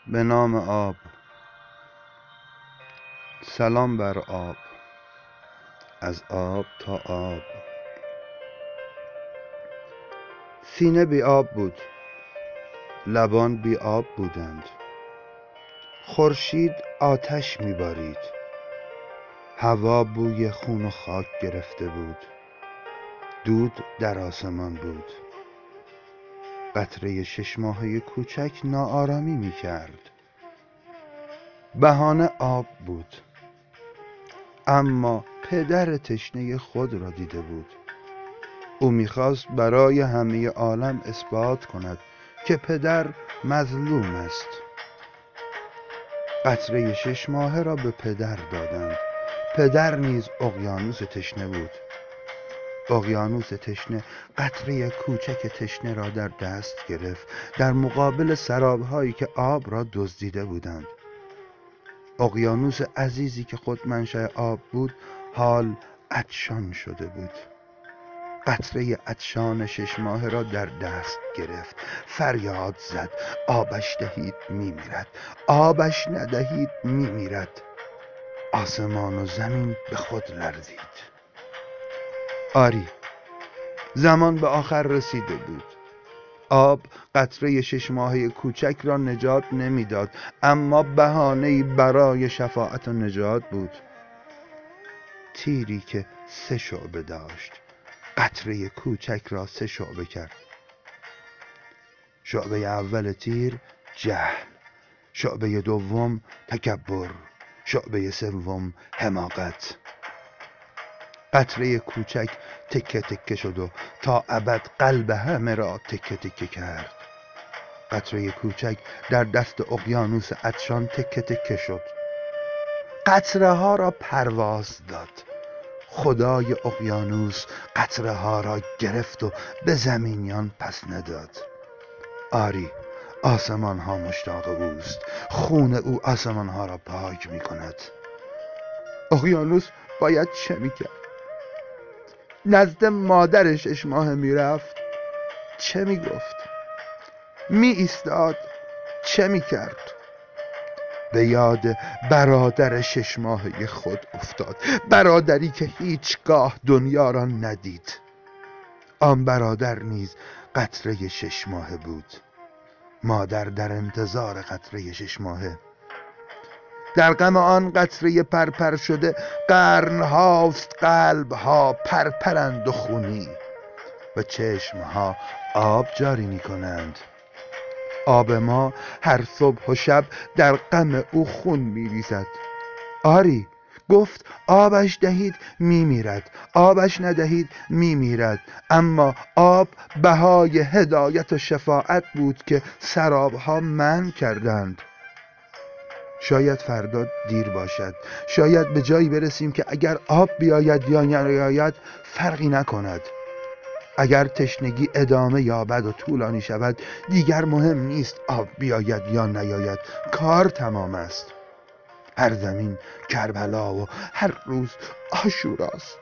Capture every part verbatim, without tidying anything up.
به نام آب. سلام بر آب، از آب تا آب. سینه بی آب بود، لبان بی آب بودند. خورشید آتش می‌بارید، هوا بوی خون و خاک گرفته بود. دود در آسمان بود. قطره شش ماهه کوچک ناآرامی می‌کرد. بهانه آب بود، اما پدر تشنه خود را دیده بود. او می‌خواست برای همه عالم اثبات کند که پدر مظلوم است. قطره شش ماهه را به پدر دادند. پدر نیز اقیانوس تشنه بود. اقیانوس تشنه قطره کوچک تشنه را در دست گرفت، در مقابل سراب‌هایی که آب را دزدیده بودند. اقیانوس عزیزی که خود منشأ آب بود، حال عطشان شده بود. قطره عطشان شش ماهه را در دست گرفت، فریاد زد: آبش دهید میمیرد، آبش ندهید میمیرد. آسمان و زمین به خود لرزید. آری، زمان به آخر رسیده بود. آب قطره شش ماهه کوچک را نجات نمیداد، اما بهانه‌ای برای شفاعت و نجات بود. تیری که سه شعبه داشت، قطره کوچک را سه شعبه کرد. شعبه اول تیر جهل، شعبه دوم تکبر، شعبه سوم حماقت. قطره کوچک تکه تکه شد و تا ابد قلب همه را تکه تکه کرد. قطره کوچک در دست اقیانوس عطشان تکه تکه شد. قطره ها را پرواز داد. خدای اقیانوس قطره ها را گرفت و به زمینیان پس نداد. آری، آسمان ها مشتاق اوست. خون او آسمان ها را پاک می کند. اقیانوس باید چه می کرد؟ نزد مادر شش ماه می رفت؟ چه می گفت؟ می ایستاد؟ چه می کرد؟ به یاد برادر شش ماهه خود افتاد، برادری که هیچگاه دنیا را ندید. آن برادر نیز قطره شش ماهه بود. مادر در انتظار قطره شش ماهه. در غم آن قطره پرپر شده، قرنهاست قلبها پرپرند و خونی و چشمها آب جاری می کنند. آب ما هر صبح و شب در غم او خون می ریزد. آری، گفت آبش دهید می میرد، آبش ندهید می میرد. اما آب بهای هدایت و شفاعت بود که سرابها منع کردند. شاید فردا دیر باشد. شاید به جایی برسیم که اگر آب بیاید یا نیاید فرقی نکند. اگر تشنگی ادامه یابد و طولانی شود، دیگر مهم نیست آب بیاید یا نیاید. کار تمام است. هر زمین کربلا و هر روز عاشوراست.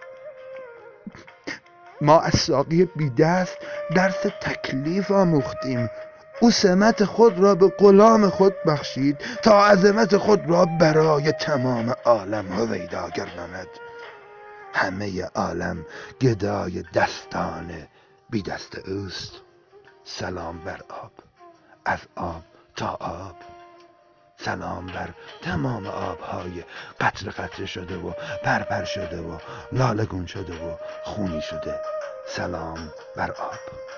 ما از ساقی بی دست درس تکلیف آموختیم. او سمت خود را به غلام خود بخشید تا عظمت خود را برای تمام عالم هویدا گرداند. همه عالم گدای دستان بی دست اوست. سلام بر آب، از آب تا آب. سلام بر تمام آبهای قطره قطره شده و پرپر شده و لالگون شده و خونی شده. سلام بر آب.